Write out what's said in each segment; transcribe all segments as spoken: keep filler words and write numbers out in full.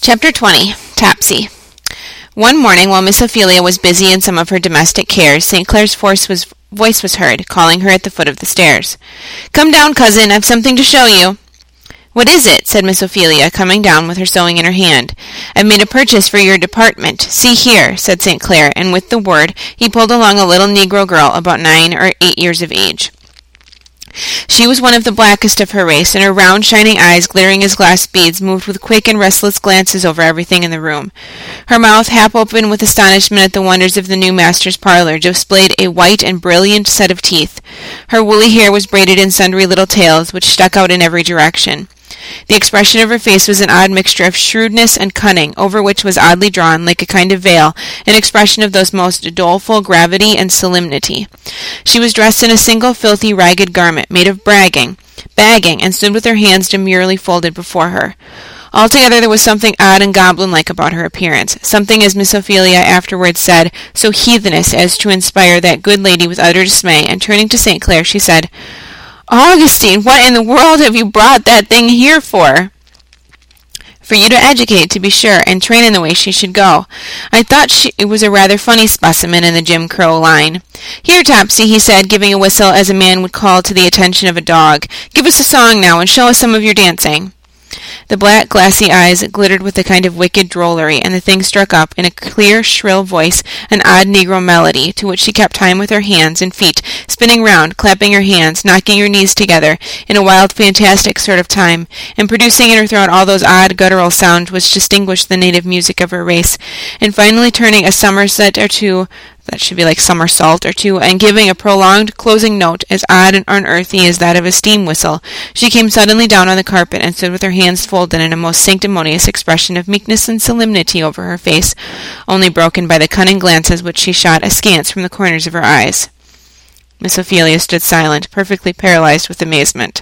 Chapter twenty. Topsy. One morning, while Miss Ophelia was busy in some of her domestic cares, Saint Clair's voice was, voice was heard, calling her at the foot of the stairs. "Come down, cousin, I've something to show you." "What is it?" said Miss Ophelia, coming down with her sewing in her hand. "I've made a purchase for your department. See here," said Saint Clair, and with the word he pulled along a little Negro girl about nine or eight years of age. She was one of the blackest of her race, and her round, shining eyes, glittering as glass beads, moved with quick and restless glances over everything in the room. Her mouth, half open with astonishment at the wonders of the new master's parlor, displayed a white and brilliant set of teeth. Her woolly hair was braided in sundry little tails, which stuck out in every direction. The expression of her face was an odd mixture of shrewdness and cunning, over which was oddly drawn, like a kind of veil, an expression of those most doleful gravity and solemnity. She was dressed in a single filthy, ragged garment, made of bragging, bagging, and stood with her hands demurely folded before her. Altogether there was something odd and goblin-like about her appearance, something, as Miss Ophelia afterwards said, so heathenish as to inspire that good lady with utter dismay, and turning to Saint Clair, she said, "Augustine, what in the world have you brought that thing here for?" "For you to educate, to be sure, and train in the way she should go. I thought she, it was a rather funny specimen in the Jim Crow line. Here, Topsy," he said, giving a whistle as a man would call to the attention of a dog. "Give us a song now, and show us some of your dancing." The black, glassy eyes glittered with a kind of wicked drollery, and the thing struck up, in a clear, shrill voice, an odd Negro melody, to which she kept time with her hands and feet, spinning round, clapping her hands, knocking her knees together, in a wild, fantastic sort of time, and producing in her throat all those odd, guttural sounds which distinguish the native music of her race, and finally turning a somerset or two, that should be like somersault or two, and giving a prolonged closing note as odd and unearthly as that of a steam whistle, she came suddenly down on the carpet and stood with her hands folded in a most sanctimonious expression of meekness and solemnity over her face, only broken by the cunning glances which she shot askance from the corners of her eyes. Miss Ophelia stood silent, perfectly paralyzed with amazement.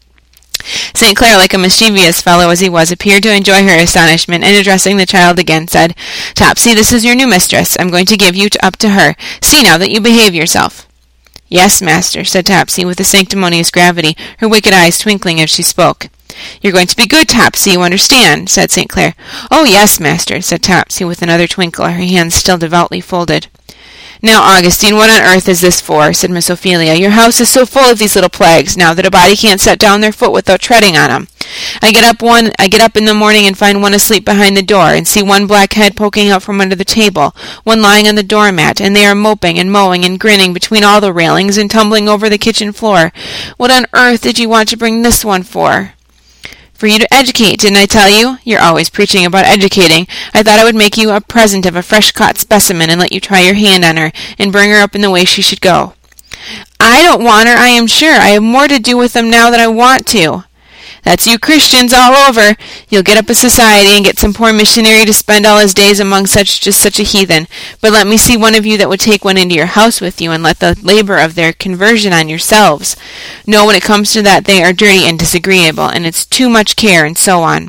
Saint Clair, like a mischievous fellow as he was, appeared to enjoy her astonishment, and addressing the child again, said, "Topsy, this is your new mistress. I'm going to give you up to her. See now that you behave yourself." "Yes, master," said Topsy, with a sanctimonious gravity, her wicked eyes twinkling as she spoke. "You're going to be good, Topsy, you understand," said Saint Clair. "Oh, yes, master," said Topsy, with another twinkle, her hands still devoutly folded. "Now, Augustine, what on earth is this for?" said Miss Ophelia. "Your house is so full of these little plagues now that a body can't set down their foot without treading on 'em. I get up one, I get up in the morning and find one asleep behind the door, and see one black head poking out from under the table, one lying on the doormat, and they are moping and mowing and grinning between all the railings and tumbling over the kitchen floor. What on earth did you want to bring this one for?" "For you to educate, didn't I tell you? You're always preaching about educating. I thought I would make you a present of a fresh-caught specimen and let you try your hand on her, and bring her up in the way she should go." "I don't want her, I am sure. I have more to do with them now than I want to." "That's you Christians all over. You'll get up a society and get some poor missionary to spend all his days among such just such a heathen. But let me see one of you that would take one into your house with you and let the labor of their conversion on yourselves. No, when it comes to that, they are dirty and disagreeable, and it's too much care, and so on."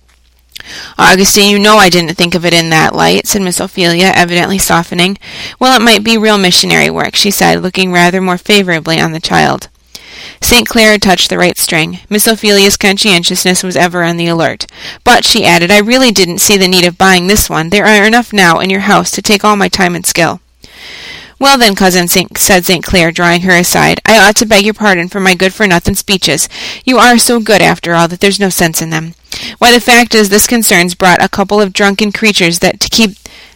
"Augustine, you know I didn't think of it in that light," said Miss Ophelia, evidently softening. "Well, it might be real missionary work," she said, looking rather more favorably on the child. Saint Clair had touched the right string. Miss Ophelia's conscientiousness was ever on the alert. "But," she added, "I really didn't see the need of buying this one. There are enough now in your house to take all my time and skill." "Well then, cousin," said Saint Clair, drawing her aside, "I ought to beg your pardon for my good-for-nothing speeches. You are so good, after all, that there's no sense in them. Why, the fact is, this concern's brought a couple of drunken creatures that to keep...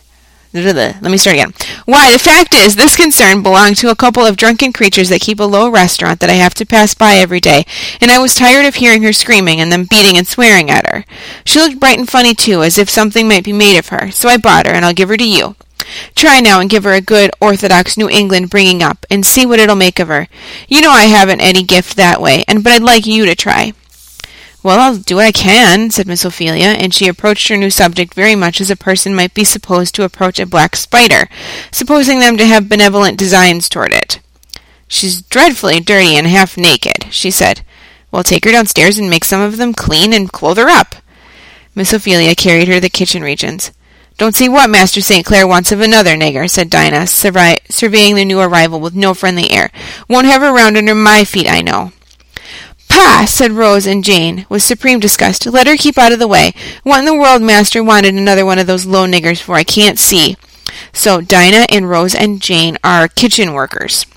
Let me start again. Why, the fact is, this concern belonged to a couple of drunken creatures that keep a low restaurant that I have to pass by every day, and I was tired of hearing her screaming and them beating and swearing at her. She looked bright and funny, too, as if something might be made of her, so I bought her, and I'll give her to you. Try now and give her a good, orthodox New England bringing up, and see what it'll make of her. You know I haven't any gift that way, and but I'd like you to try." "Well, I'll do what I can," said Miss Ophelia, and she approached her new subject very much as a person might be supposed to approach a black spider, supposing them to have benevolent designs toward it. "She's dreadfully dirty and half naked," she said. "Well, take her downstairs and make some of them clean and clothe her up." Miss Ophelia carried her to the kitchen regions. "Don't see what Master Saint Clair wants of another nigger," said Dinah, survey- surveying the new arrival with no friendly air. "Won't have her round under my feet, I know." "Pah!" said Rose and Jane, with supreme disgust. "Let her keep out of the way. What in the world master wanted another one of those low niggers for, I can't see." So Dinah and Rose and Jane are kitchen workers.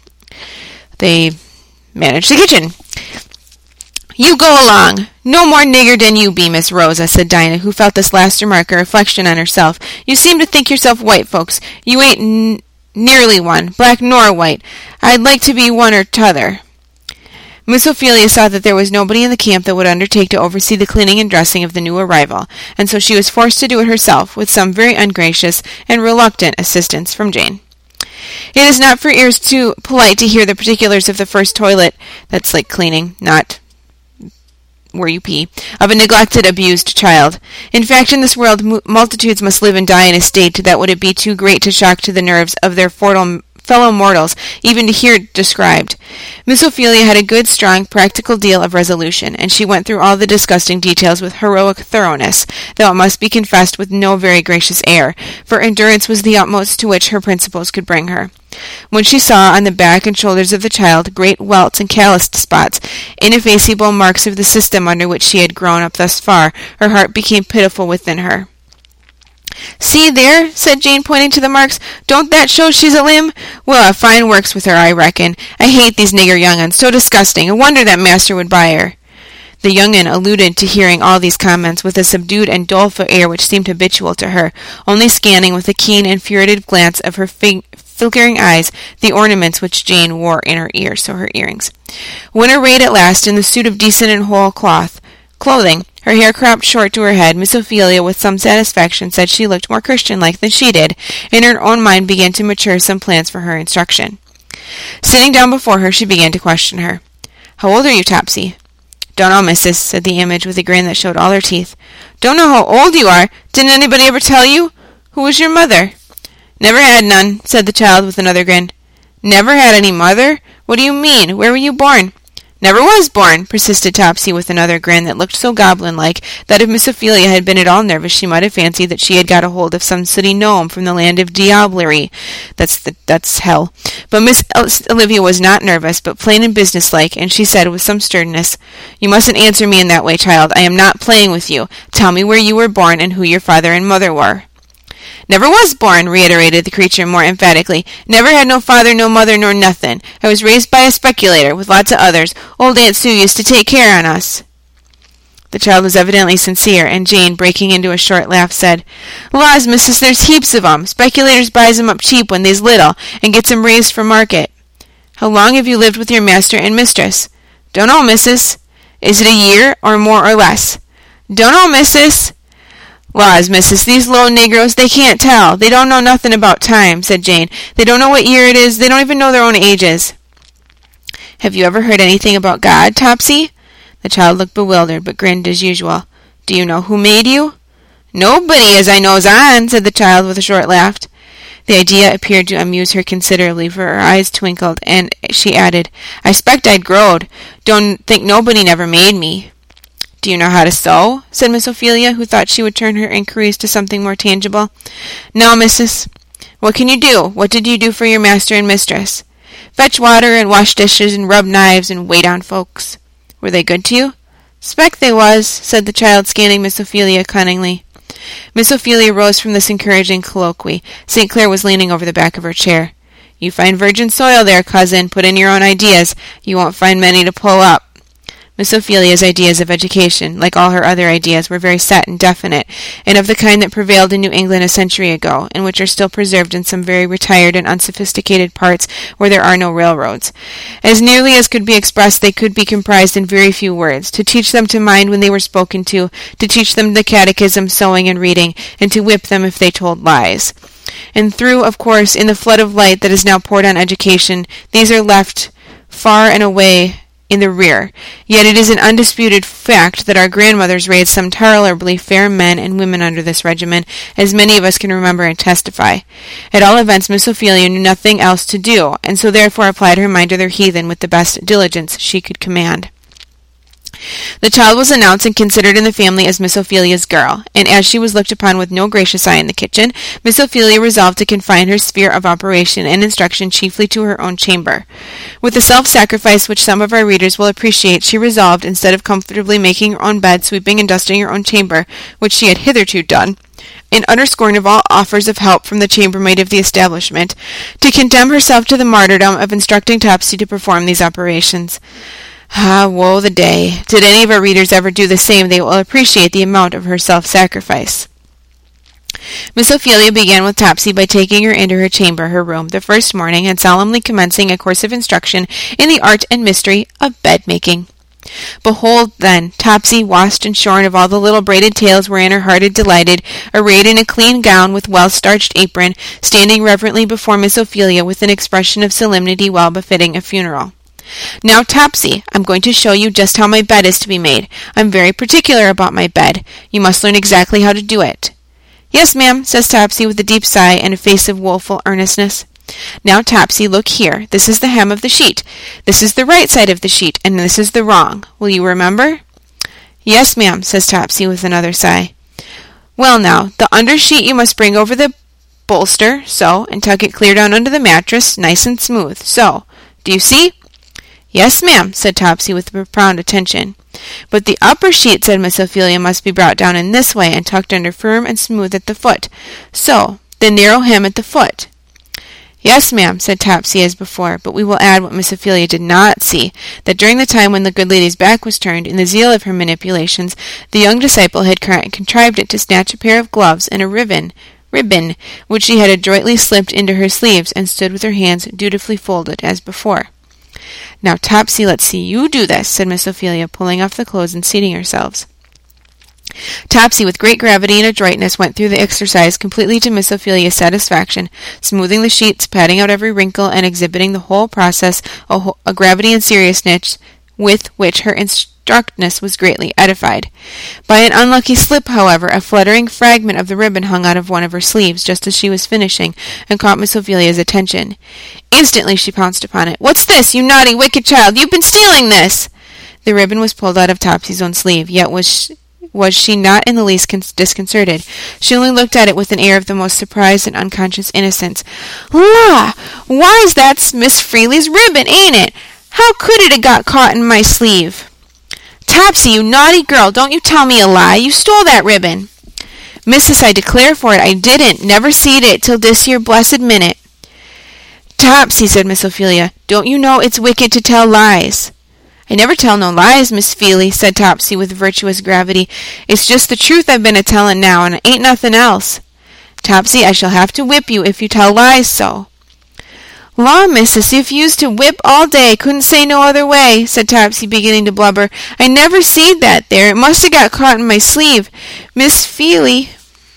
They manage the kitchen. "You go along. No more nigger than you be, Miss Rosa," said Dinah, who felt this last remark a reflection on herself. "You seem to think yourself white folks. You ain't n- nearly one, black nor white. I'd like to be one or t'other." Miss Ophelia saw that there was nobody in the camp that would undertake to oversee the cleaning and dressing of the new arrival, and so she was forced to do it herself, with some very ungracious and reluctant assistance from Jane. It is not for ears too polite to hear the particulars of the first toilet, that's like cleaning, not where you pee, of a neglected, abused child. In fact, in this world, multitudes must live and die in a state that would it be too great to shock to the nerves of their mortal fellow mortals, even to hear it described. Miss Ophelia had a good, strong, practical deal of resolution, and she went through all the disgusting details with heroic thoroughness, though it must be confessed with no very gracious air, for endurance was the utmost to which her principles could bring her. When she saw on the back and shoulders of the child great welts and calloused spots, ineffaceable marks of the system under which she had grown up thus far, her heart became pitiful within her. "See there," said Jane, pointing to the marks. "Don't that show she's a limb? We'll have fine works with her, I reckon. I hate these nigger young-uns, so disgusting. A wonder that master would buy her." The young-un alluded to hearing all these comments with a subdued and doleful air which seemed habitual to her, only scanning with a keen and furtive glance of her fig- flickering eyes the ornaments which Jane wore in her ears, so her earrings. When arrayed at last in the suit of decent and whole cloth, clothing, her hair cropped short to her head, Miss Ophelia with some satisfaction said she looked more Christian-like than she did, and her own mind began to mature some plans for her instruction. Sitting down before her, she began to question her. "How old are you, Topsy?" "Don't know, missus," said the image with a grin that showed all her teeth. "Don't know how old you are? Didn't anybody ever tell you? Who was your mother?" "Never had none," said the child with another grin. "Never had any mother? What do you mean? Where were you born?" "Never was born," persisted Topsy with another grin that looked so goblin-like that if Miss Ophelia had been at all nervous she might have fancied that she had got a hold of some sooty gnome from the land of Diablerie. That's the, that's hell. But Miss Olivia was not nervous, but plain and businesslike, and she said with some sternness, "You mustn't answer me in that way, child. I am not playing with you. Tell me where you were born and who your father and mother were." "Never was born," reiterated the creature more emphatically. "Never had no father, no mother, nor nothin'. I was raised by a speculator, with lots of others. Old Aunt Sue used to take care on us." The child was evidently sincere, and Jane, breaking into a short laugh, said, "Laws, missus, there's heaps of 'em. Speculators buys 'em up cheap when they's little, and gets 'em raised for market." "How long have you lived with your master and mistress?" "Dunno, missus." "Is it a year, or more or less?" "Dunno, missus." "Laws, missus, these low negroes, they can't tell. They don't know nothing about time," said Jane. "They don't know what year it is. They don't even know their own ages." "Have you ever heard anything about God, Topsy?" The child looked bewildered, but grinned as usual. "Do you know who made you?" "Nobody, as I knows on," said the child with a short laugh. The idea appeared to amuse her considerably, for her eyes twinkled, and she added, "I s'pect I'd growed. Don't think nobody never made me." "Do you know how to sew?" said Miss Ophelia, who thought she would turn her inquiries to something more tangible. "No, missus." "What can you do? What did you do for your master and mistress?" "Fetch water and wash dishes and rub knives and wait on folks." "Were they good to you?" "'Spect they was," said the child, scanning Miss Ophelia cunningly. Miss Ophelia rose from this encouraging colloquy. Saint Clair was leaning over the back of her chair. "You find virgin soil there, cousin. Put in your own ideas. You won't find many to pull up." Miss Ophelia's ideas of education, like all her other ideas, were very set and definite, and of the kind that prevailed in New England a century ago, and which are still preserved in some very retired and unsophisticated parts where there are no railroads. As nearly as could be expressed, they could be comprised in very few words: to teach them to mind when they were spoken to, to teach them the catechism, sewing, and reading, and to whip them if they told lies. And through, of course, in the flood of light that is now poured on education, these are left far and away in the rear. Yet it is an undisputed fact that our grandmothers raised some tolerably fair men and women under this regimen, as many of us can remember and testify. At all events, Miss Ophelia knew nothing else to do, and so therefore applied her mind to their heathen with the best diligence she could command. The child was announced and considered in the family as Miss Ophelia's girl, and as she was looked upon with no gracious eye in the kitchen, Miss Ophelia resolved to confine her sphere of operation and instruction chiefly to her own chamber. With a self-sacrifice which some of our readers will appreciate, she resolved, instead of comfortably making her own bed, sweeping and dusting her own chamber, which she had hitherto done, in utter scorn of all offers of help from the chambermaid of the establishment, to condemn herself to the martyrdom of instructing Topsy to perform these operations. Ah, woe the day! Did any of our readers ever do the same, they will appreciate the amount of her self-sacrifice. Miss Ophelia began with Topsy by taking her into her chamber, her room, the first morning, and solemnly commencing a course of instruction in the art and mystery of bed-making. Behold, then, Topsy, washed and shorn of all the little braided tails wherein her heart had delighted, arrayed in a clean gown with well-starched apron, standing reverently before Miss Ophelia with an expression of solemnity well befitting a funeral. Now, Topsy, I'm going to show you just how my bed is to be made. I'm very particular about my bed. You must learn exactly how to do it. Yes, ma'am, says Topsy with a deep sigh and a face of woeful earnestness. Now, Topsy, look here. This is the hem of the sheet. This is the right side of the sheet, and this is the wrong. Will you remember? Yes, ma'am, says Topsy with another sigh. Well, now, the under sheet you must bring over the bolster, so, and tuck it clear down under the mattress, nice and smooth, so. Do you see? Yes, ma'am, said Topsy with profound attention. But the upper sheet, said Miss Ophelia, must be brought down in this way and tucked under firm and smooth at the foot. So, the narrow hem at the foot. Yes, ma'am, said Topsy as before, but we will add what Miss Ophelia did not see, that during the time when the good lady's back was turned, in the zeal of her manipulations, the young disciple had contrived it to snatch a pair of gloves and a ribbon, ribbon, which she had adroitly slipped into her sleeves, and stood with her hands dutifully folded, as before. Now, Topsy, let's see you do this, said Miss Ophelia, pulling off the clothes and seating herself. Topsy, with great gravity and adroitness, went through the exercise completely to Miss Ophelia's satisfaction, smoothing the sheets, patting out every wrinkle, and exhibiting the whole process a, ho- a gravity and seriousness with which her instructress was greatly edified. By an unlucky slip, however, a fluttering fragment of the ribbon hung out of one of her sleeves, just as she was finishing, and caught Miss Ophelia's attention. Instantly she pounced upon it. What's this, you naughty, wicked child? You've been stealing this! The ribbon was pulled out of Topsy's own sleeve, yet was she, was she not in the least con- disconcerted. She only looked at it with an air of the most surprised and unconscious innocence. La! Why's that's Miss Freely's ribbon, ain't it? How could it have got caught in my sleeve? Topsy, you naughty girl, don't you tell me a lie. You stole that ribbon. Missus, I declare for it, I didn't. Never seed it till this here blessed minute. Topsy, said Miss Ophelia, don't you know it's wicked to tell lies? I never tell no lies, Miss Feely, said Topsy with virtuous gravity. It's just the truth I've been a-tellin' now, and it ain't nothing else. Topsy, I shall have to whip you if you tell lies so. Law, missus, if you used to whip all day, couldn't say no other way, said Topsy, beginning to blubber. I never seed that there. It must have got caught in my sleeve. Miss Feely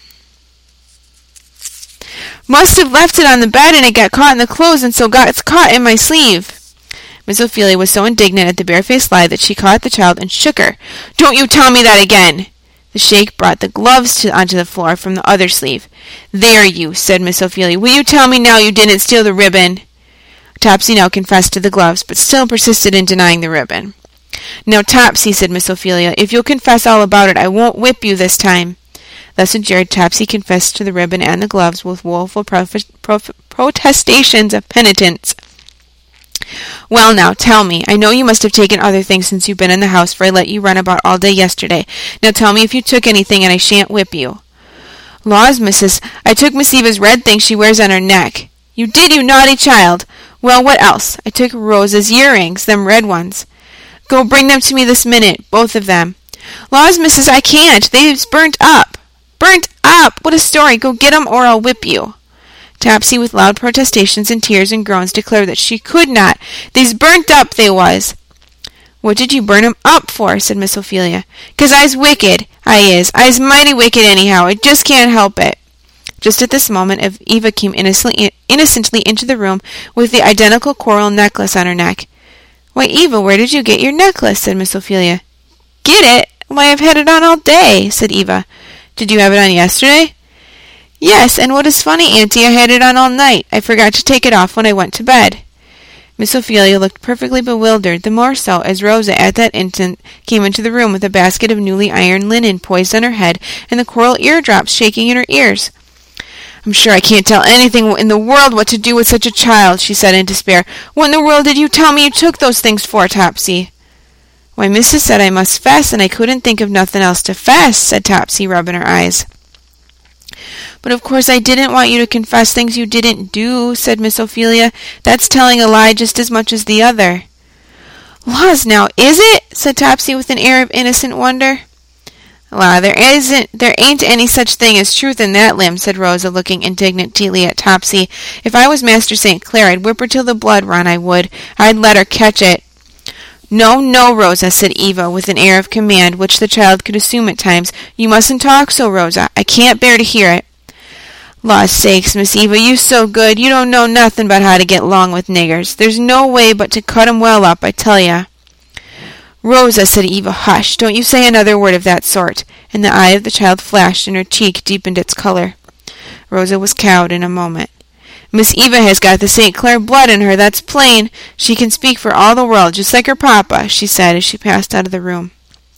must have left it on the bed, and it got caught in the clothes, and so got caught in my sleeve. Miss Ophelia was so indignant at the barefaced lie that she caught the child and shook her. Don't you tell me that again! The shake brought the gloves to, onto the floor from the other sleeve. There, you, said Miss Ophelia. Will you tell me now you didn't steal the ribbon? Topsy now confessed to the gloves, but still persisted in denying the ribbon. Now, Topsy, said Miss Ophelia, if you'll confess all about it, I won't whip you this time. Thus adjured, Topsy confessed to the ribbon and the gloves with woeful prof- prof- protestations of penitence. Well, now, tell me. I know you must have taken other things since you've been in the house, for I let you run about all day yesterday. Now tell me if you took anything, and I shan't whip you. Laws, missus, I took Miss Eva's red thing she wears on her neck. You did, you naughty child! Well, what else? I took Rose's earrings, them red ones. Go bring them to me this minute, both of them. Laws, missus, I can't. They's burnt up. Burnt up! What a story! Go get 'em, or I'll whip you. Topsy, with loud protestations and tears and groans, declared that she could not. They's burnt up, they was. What did you burn 'em up for? Said Miss Ophelia. 'Cause I's wicked. I is. I's mighty wicked anyhow. I just can't help it. Just at this moment, Eva came innocently, innocently into the room with the identical coral necklace on her neck. Why, Eva, where did you get your necklace? Said Miss Ophelia. Get it? Why, I've had it on all day, said Eva. Did you have it on yesterday? Yes, and what is funny, Auntie, I had it on all night. I forgot to take it off when I went to bed. Miss Ophelia looked perfectly bewildered, the more so as Rosa at that instant came into the room with a basket of newly ironed linen poised on her head and the coral eardrops shaking in her ears. "I'm sure I can't tell anything in the world what to do with such a child," she said in despair. "What in the world did you tell me you took those things for, Topsy?" "Why, missus said I must fast, and I couldn't think of nothing else to fast," said Topsy, rubbing her eyes. "But of course I didn't want you to confess things you didn't do," said Miss Ophelia. "That's telling a lie just as much as the other." "Laws, now, is it?" said Topsy with an air of innocent wonder. "La, there isn't, there ain't any such thing as truth in that limb," said Rosa, looking indignantly at Topsy. "If I was Master Saint Clair, I'd whip her till the blood run, I would. I'd let her catch it." "No, no, Rosa," said Eva, with an air of command which the child could assume at times. "You mustn't talk so, Rosa. I can't bear to hear it." "Law's sakes, Miss Eva, you so good. You don't know nothing about how to get 'long with niggers. There's no way but to cut 'em well up, I tell ya." "Rosa," said Eva, "hush. Don't you say another word of that sort." And the eye of the child flashed, and her cheek deepened its color. Rosa was cowed in a moment. "Miss Eva has got the Saint Clair blood in her, that's plain. She can speak for all the world, just like her papa," she said as she passed out of the room.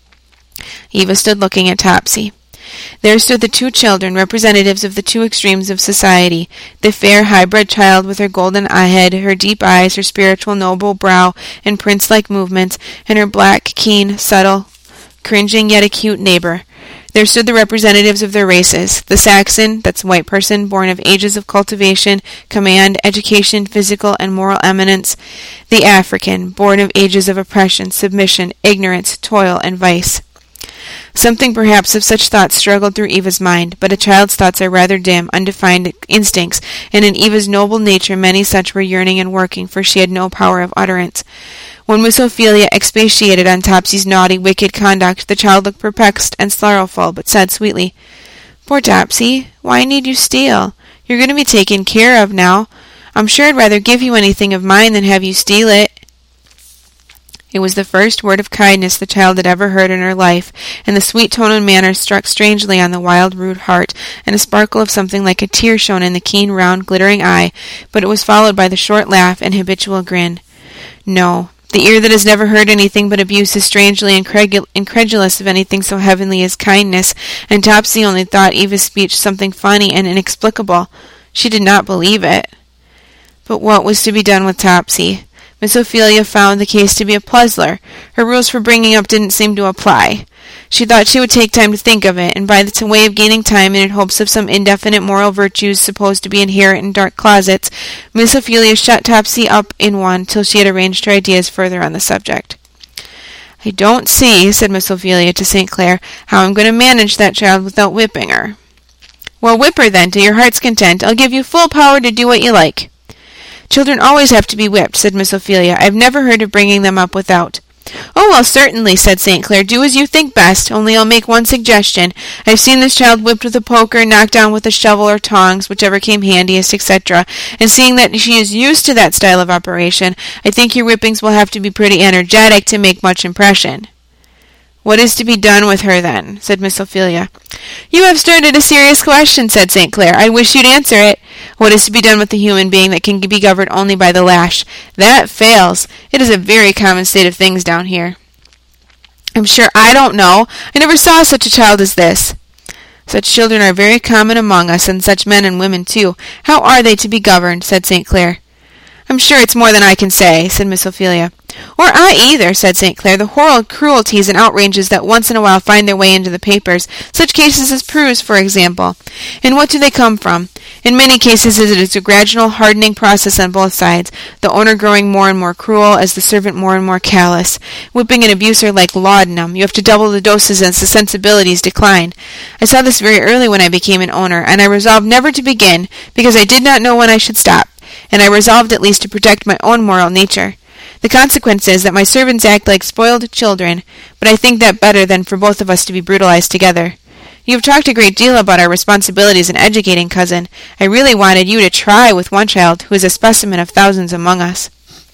Eva stood looking at Topsy. There stood the two children, representatives of the two extremes of society, the fair hybrid child with her golden head, her deep eyes, her spiritual noble brow and prince-like movements, and her black, keen, subtle, cringing yet acute neighbor. There stood the representatives of their races, the Saxon, that's white person, born of ages of cultivation, command, education, physical and moral eminence, the African, born of ages of oppression, submission, ignorance, toil, and vice. Something perhaps of such thoughts struggled through Eva's mind, but a child's thoughts are rather dim, undefined instincts, and in Eva's noble nature many such were yearning and working, for she had no power of utterance. When Miss Ophelia expatiated on Topsy's naughty, wicked conduct, the child looked perplexed and sorrowful, but said sweetly, "Poor Topsy, why need you steal? You're going to be taken care of now. I'm sure I'd rather give you anything of mine than have you steal it." It was the first word of kindness the child had ever heard in her life, and the sweet tone and manner struck strangely on the wild, rude heart, and a sparkle of something like a tear shone in the keen, round, glittering eye, but it was followed by the short laugh and habitual grin. No, the ear that has never heard anything but abuse is strangely incredul- incredulous of anything so heavenly as kindness, and Topsy only thought Eva's speech something funny and inexplicable. She did not believe it. But what was to be done with Topsy? Miss Ophelia found the case to be a puzzler. Her rules for bringing up didn't seem to apply. She thought she would take time to think of it, and by the way of gaining time and in hopes of some indefinite moral virtues supposed to be inherent in dark closets, Miss Ophelia shut Topsy up in one till she had arranged her ideas further on the subject. "I don't see," said Miss Ophelia to Saint Clair, "how I'm going to manage that child without whipping her." "Well, whip her then, to your heart's content. I'll give you full power to do what you like." "Children always have to be whipped," said Miss Ophelia. "I've never heard of bringing them up without." "Oh, well, certainly," said Saint Clair. "Do as you think best, only I'll make one suggestion. I've seen this child whipped with a poker, knocked down with a shovel or tongs, whichever came handiest, et cetera, and seeing that she is used to that style of operation, I think your whippings will have to be pretty energetic to make much impression." "What is to be done with her, then?" said Miss Ophelia. "You have started a serious question," said Saint Clair. "I wish you'd answer it. What is to be done with the human being that can be governed only by the lash? That fails. It is a very common state of things down here." "I'm sure I don't know. I never saw such a child as this." "Such children are very common among us, and such men and women, too. How are they to be governed?" said Saint Clair. "I'm sure it's more than I can say," said Miss Ophelia. "Or I either," said Saint Clair. "The horrid cruelties and outrages that once in a while find their way into the papers, such cases as Prue's, for example. And what do they come from? In many cases it is a gradual hardening process on both sides, the owner growing more and more cruel, as the servant more and more callous. Whipping and abuse are like laudanum. You have to double the doses as the sensibilities decline. I saw this very early when I became an owner, and I resolved never to begin, because I did not know when I should stop, and I resolved at least to protect my own moral nature. The consequence is that my servants act like spoiled children, but I think that better than for both of us to be brutalized together. You have talked a great deal about our responsibilities in educating, cousin. I really wanted you to try with one child who is a specimen of thousands among us."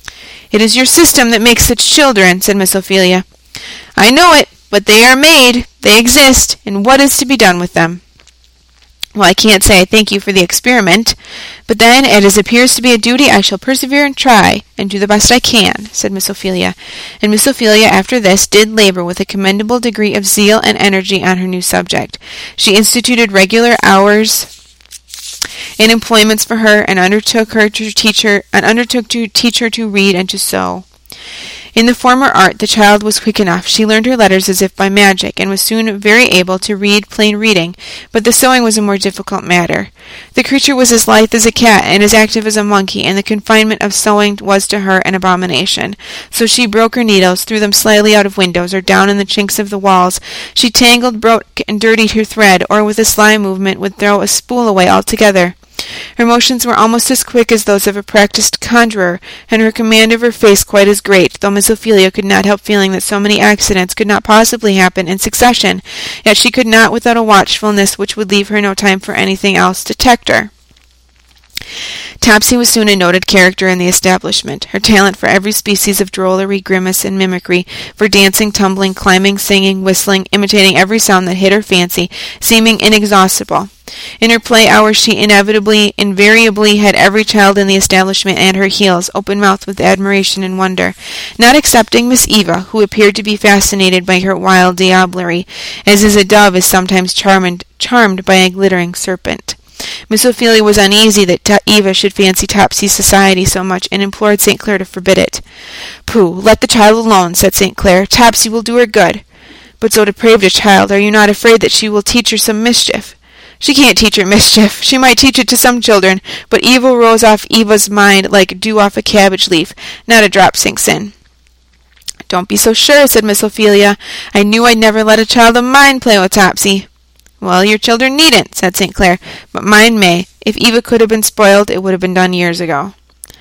"It is your system that makes such children," said Miss Ophelia. "I know it, but they are made, they exist, and what is to be done with them?" Well, I can't say I thank you for the experiment, but then, as it appears to be a duty, I shall persevere and try, and do the best I can, said Miss Ophelia. And Miss Ophelia, after this, did labor with a commendable degree of zeal and energy on her new subject. She instituted regular hours and employments for her, and undertook her to teach her, and undertook to teach her to read and to sew. In the former art the child was quick enough. She learned her letters as if by magic, and was soon very able to read plain reading, but the sewing was a more difficult matter. The creature was as lithe as a cat, and as active as a monkey, and the confinement of sewing was to her an abomination. So she broke her needles, threw them slyly out of windows, or down in the chinks of the walls. She tangled, broke, and dirtied her thread, or with a sly movement would throw a spool away altogether. Her motions were almost as quick as those of a practised conjurer, and her command of her face quite as great, though Miss Ophelia could not help feeling that so many accidents could not possibly happen in succession, yet she could not, without a watchfulness which would leave her no time for anything else, detect her. Topsy was soon a noted character in the establishment. Her talent for every species of drollery, grimace, and mimicry, for dancing, tumbling, climbing, singing, whistling, imitating every sound that hit her fancy, seeming inexhaustible. In her play hours she inevitably, invariably had every child in the establishment at her heels, open-mouthed with admiration and wonder, not excepting Miss Eva, who appeared to be fascinated by her wild diablerie, as is a dove is sometimes charmed, charmed by a glittering serpent. Miss Ophelia was uneasy that Ta- Eva should fancy Topsy's society so much, and implored Saint Clair to forbid it. "Pooh, let the child alone," said Saint Clair. "Topsy will do her good." "But so depraved a child, are you not afraid that she will teach her some mischief?" "She can't teach her mischief. She might teach it to some children, but evil rolls off Eva's mind like dew off a cabbage leaf. Not a drop sinks in." "Don't be so sure," said Miss Ophelia. "I knew I'd never let a child of mine play with Topsy." "Well, your children needn't," said Saint Clair, "but mine may. If Eva could have been spoiled, it would have been done years ago."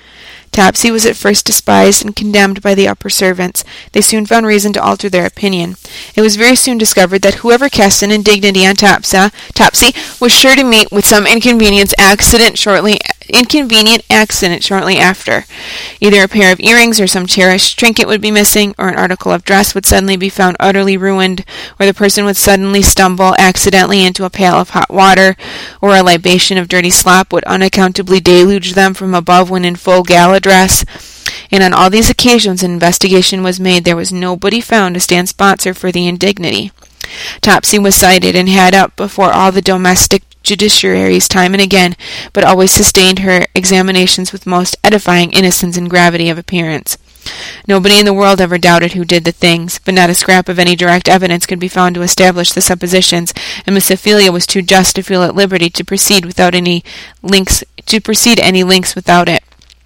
Topsy was at first despised and condemned by the upper servants. They soon found reason to alter their opinion. It was very soon discovered that whoever cast an indignity on Topsy, Topsy was sure to meet with some inconvenience accident shortly inconvenient accident shortly after. Either a pair of earrings or some cherished trinket would be missing, or an article of dress would suddenly be found utterly ruined, or the person would suddenly stumble accidentally into a pail of hot water, or a libation of dirty slop would unaccountably deluge them from above when in full gala dress. And on all these occasions an investigation was made. There was nobody found to stand sponsor for the indignity. Topsy was cited and had up before all the domestic judiciaries time and again, but always sustained her examinations with most edifying innocence and gravity of appearance. Nobody in the world ever doubted who did the things, but not a scrap of any direct evidence could be found to establish the suppositions, and Miss Ophelia was too just to feel at liberty to proceed without any links to proceed any links without it.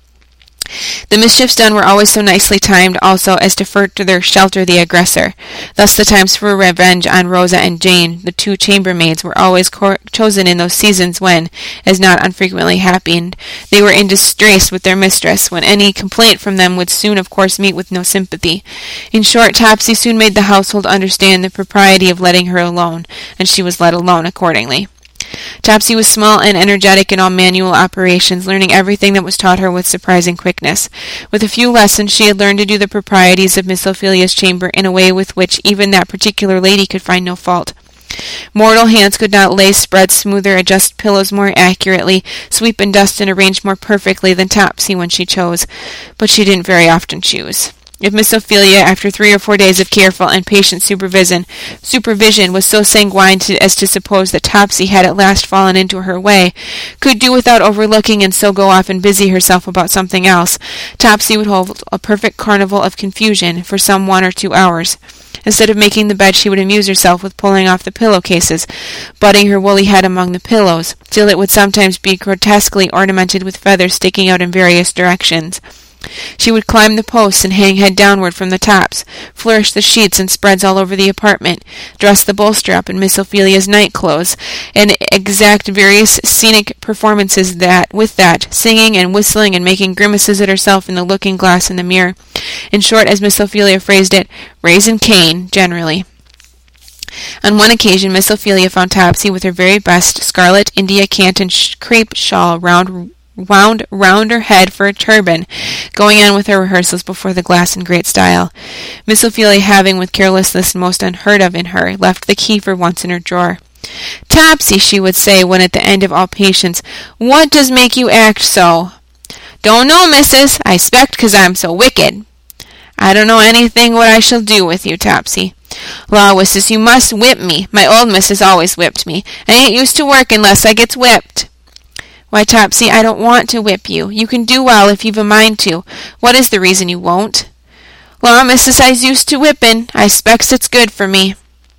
The mischiefs done were always so nicely timed also as to further shelter the aggressor. Thus the times for revenge on Rosa and Jane, the two chambermaids, were always co- chosen in those seasons when, as not unfrequently happened, they were in disgrace with their mistress, when any complaint from them would soon of course meet with no sympathy. In short, Topsy soon made the household understand the propriety of letting her alone, and she was let alone accordingly. Topsy was small and energetic in all manual operations, learning everything that was taught her with surprising quickness. With a few lessons she had learned to do the proprieties of Miss Ophelia's chamber in a way with which even that particular lady could find no fault. Mortal hands could not lay spreads smoother, adjust pillows more accurately, sweep and dust and arrange more perfectly than Topsy when she chose, but she didn't very often choose. If Miss Ophelia, after three or four days of careful and patient supervision, supervision was so sanguine to, as to suppose that Topsy had at last fallen into her way, could do without overlooking and so go off and busy herself about something else, Topsy would hold a perfect carnival of confusion for some one or two hours. Instead of making the bed, she would amuse herself with pulling off the pillow-cases, butting her woolly head among the pillows, till it would sometimes be grotesquely ornamented with feathers sticking out in various directions. She would climb the posts and hang head downward from the tops, flourish the sheets and spreads all over the apartment, dress the bolster up in Miss Ophelia's night-clothes, and exact various scenic performances that, with that, singing and whistling and making grimaces at herself in the looking-glass and the mirror. In short, as Miss Ophelia phrased it, raising Cain, generally. On one occasion Miss Ophelia found Topsy with her very best scarlet India canton sh- crepe shawl round wound round her head for a turban, going on with her rehearsals before the glass in great style. Miss Ophelia having, with carelessness most unheard of in her, left the key for once in her drawer. "Topsy," she would say when at the end of all patience, "what does make you act so?" "Don't know, missus. I s'pect 'cause I'm so wicked." "I don't know anything what I shall do with you, Topsy." "Law, wisses, you must whip me. My old missus always whipped me. I ain't used to work unless I gets whipped." "Why, Topsy, I don't want to whip you. You can do well if you've a mind to. What is the reason you won't?" "Law, missus, I's used to whippin'. I s'pects it's good for me."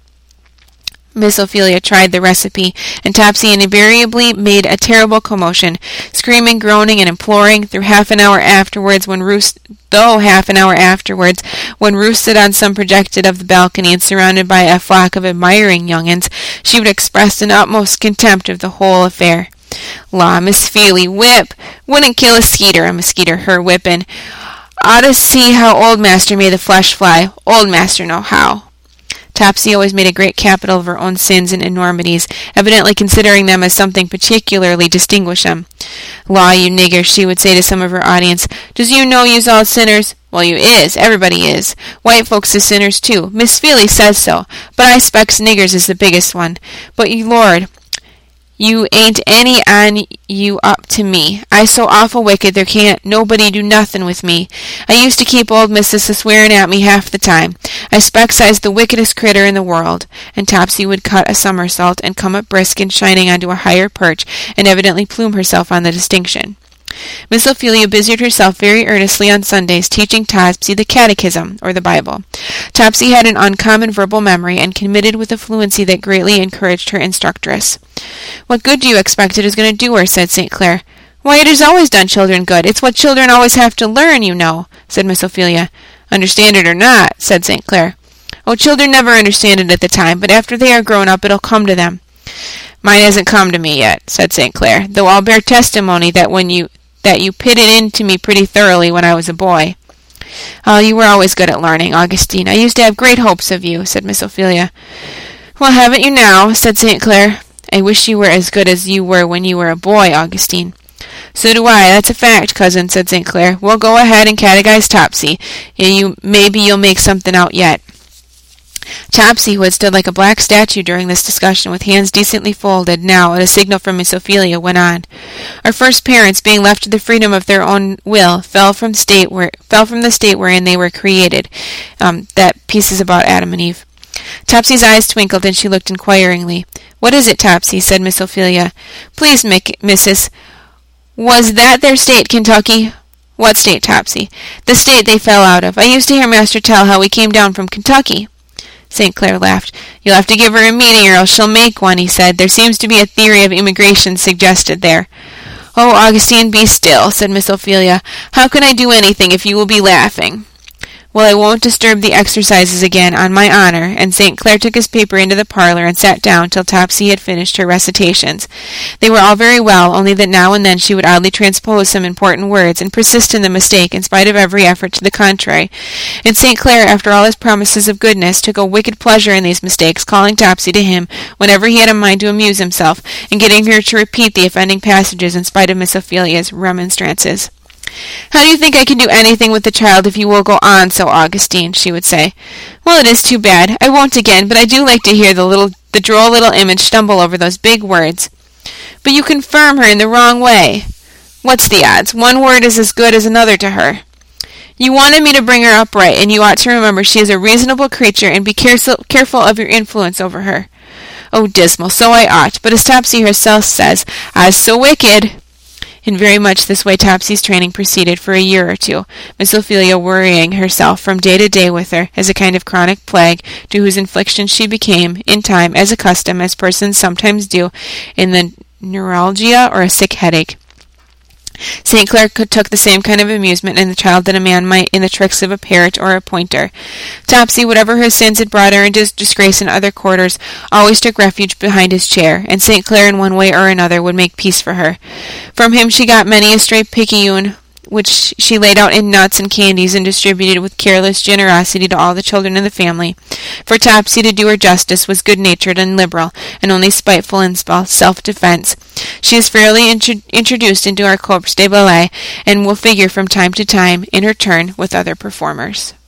Miss Ophelia tried the recipe, and Topsy invariably made a terrible commotion, screaming, groaning, and imploring, through half an hour afterwards when Ruth, though half an hour afterwards, when roosted on some projected of the balcony and surrounded by a flock of admiring young-uns, she would express an utmost contempt of the whole affair. "Law, Miss Feely, whip! Wouldn't kill a skeeter, a mosquito her whippin'. Oughta see how old master made the flesh fly. Old master know how." Topsy always made a great capital of her own sins and enormities, evidently considering them as something particularly distinguish them. "Law, you niggers," she would say to some of her audience, "does you know you's all sinners? Well, you is. Everybody is. White folks is sinners, too. Miss Feely says so. But I specs niggers is the biggest one. But, you Lord, you ain't any on you up to me. I so awful wicked there can't nobody do nothin' with me. I used to keep old missus a swearing at me half the time. I specs I's the wickedest critter in the world." And Topsy would cut a somersault and come up brisk and shining onto a higher perch, and evidently plume herself on the distinction. Miss Ophelia busied herself very earnestly on Sundays, teaching Topsy the Catechism, or the Bible. Topsy had an uncommon verbal memory, and committed with a fluency that greatly encouraged her instructress. "What good do you expect it is going to do her?" said Saint Clair. "Why, it has always done children good. It's what children always have to learn, you know," said Miss Ophelia. "Understand it or not," said Saint Clair. "Oh, children never understand it at the time, but after they are grown up it'll come to them." "Mine hasn't come to me yet," said Saint Clair, "though I'll bear testimony that when you that you pit it into me pretty thoroughly when I was a boy." "Oh, you were always good at learning, Augustine. I used to have great hopes of you," said Miss Ophelia. "Well, haven't you now?" said Saint Clair. "I wish you were as good as you were when you were a boy, Augustine." "So do I. That's a fact, cousin," said Saint Clair. "We'll go ahead and catechize Topsy, and you maybe you'll make something out yet." Topsy, who had stood like a black statue during this discussion, with hands decently folded, now, at a signal from Miss Ophelia, went on. "Our first parents, being left to the freedom of their own will, fell from state where fell from the state wherein they were created." Um, that piece is about Adam and Eve. Topsy's eyes twinkled, and she looked inquiringly. "What is it, Topsy?" said Miss Ophelia. "Please, Mick, missus, was that their state, Kentucky?" "What state, Topsy?" "The state they fell out of. I used to hear master tell how we came down from Kentucky." Saint Clair laughed. "You'll have to give her a meeting or else she'll make one," he said. "There seems to be a theory of immigration suggested there." "Oh, Augustine, be still," said Miss Ophelia. "How can I do anything if you will be laughing?" "Well, I won't disturb the exercises again, on my honor," and Saint Clair took his paper into the parlor and sat down till Topsy had finished her recitations. They were all very well, only that now and then she would oddly transpose some important words, and persist in the mistake in spite of every effort to the contrary. And Saint Clair, after all his promises of goodness, took a wicked pleasure in these mistakes, calling Topsy to him whenever he had a mind to amuse himself, and getting her to repeat the offending passages in spite of Miss Ophelia's remonstrances. "How do you think I can do anything with the child if you will go on so, Augustine?" she would say. "Well, it is too bad. I won't again, but I do like to hear the little, the droll little image stumble over those big words." "But you confirm her in the wrong way." "What's the odds? One word is as good as another to her." "You wanted me to bring her up right, and you ought to remember she is a reasonable creature, and be careful, careful of your influence over her." "Oh, dismal, so I ought, but as Topsy herself says, I's so wicked." In very much this way Topsy's training proceeded for a year or two, Miss Ophelia worrying herself from day to day with her, as a kind of chronic plague, to whose infliction she became, in time, as accustomed as persons sometimes do in the neuralgia or a sick headache. Saint Clair took the same kind of amusement in the child that a man might in the tricks of a parrot or a pointer. Topsy, whatever her sins had brought her into disgrace in other quarters, always took refuge behind his chair, and Saint Clair in one way or another would make peace for her. From him she got many a stray picayune, which she laid out in nuts and candies and distributed with careless generosity to all the children in the family. For Topsy, to do her justice, was good-natured and liberal, and only spiteful in self-defense. She is fairly intro- introduced into our corps de ballet, and will figure from time to time, in her turn, with other performers.